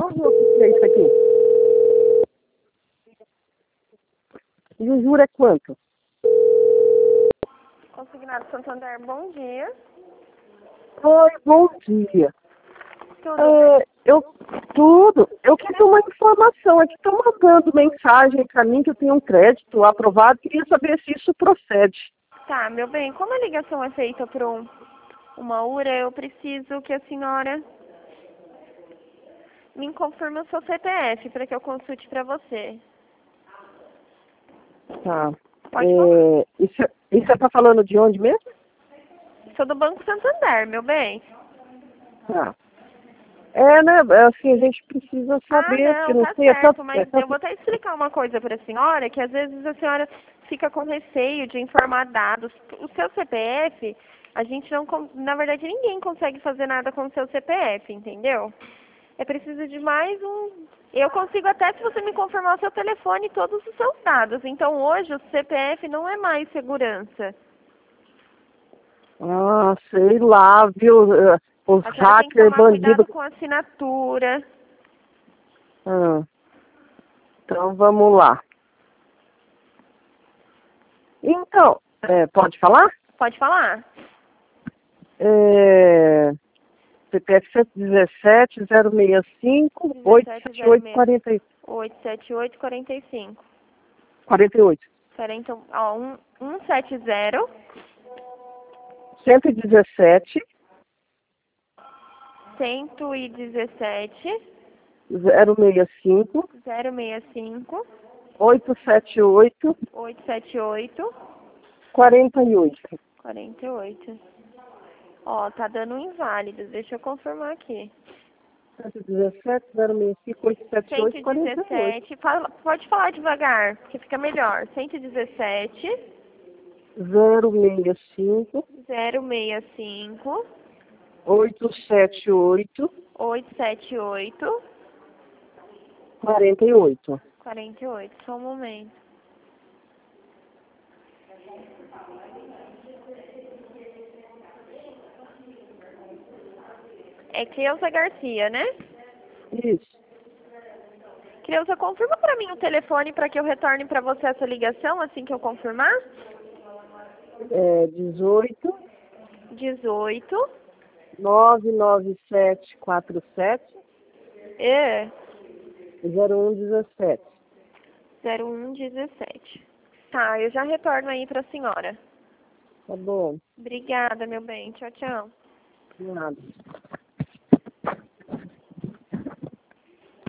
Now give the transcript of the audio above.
Vamos ver o que é isso aqui. E o juro é quanto? Consignado Santander, bom dia. Oi, bom dia. Eu queria uma informação. Aqui estão mandando mensagem para mim que eu tenho um crédito aprovado. Queria saber se isso procede. Tá, meu bem, como a ligação é feita por uma URA, eu preciso que a senhora me confirme o seu CPF para que eu consulte para você. Tá. Pode falar. Isso você tá falando de onde mesmo? Sou do Banco Santander, meu bem. Tá. Né? Assim, a gente precisa saber, porque Não, não tá sei, certo, mas eu vou até explicar uma coisa para a senhora, que às vezes a senhora fica com receio de informar dados. O seu CPF, a gente não, na verdade, ninguém consegue fazer nada com o seu CPF, entendeu? É preciso de mais um... Eu consigo até se você me confirmar o seu telefone e todos os seus dados. Então hoje o CPF não é mais segurança. sei lá, viu? Os A senhora tem que hackers, tomar bandido. cuidado com a assinatura. Ah, então vamos lá. Então, pode falar? Pode falar. CPF 117 065 878 87845. 48. Espera, então, ó, 170 117 117 065 065 878 878 48. 48. Ó, tá dando um inválido. Deixa eu confirmar aqui. 117 065 878 48. 117. Pode falar devagar, porque fica melhor. 117 065 065 878 878 48. 48. Só um momento. É Cleusa Garcia, né? Isso. Cleusa, confirma para mim o telefone para que eu retorne para você essa ligação assim que eu confirmar. 18 18 99747 é 0117. 0117. Tá, eu já retorno aí para a senhora. Tá bom. Obrigada, meu bem. Tchau, tchau. De nada.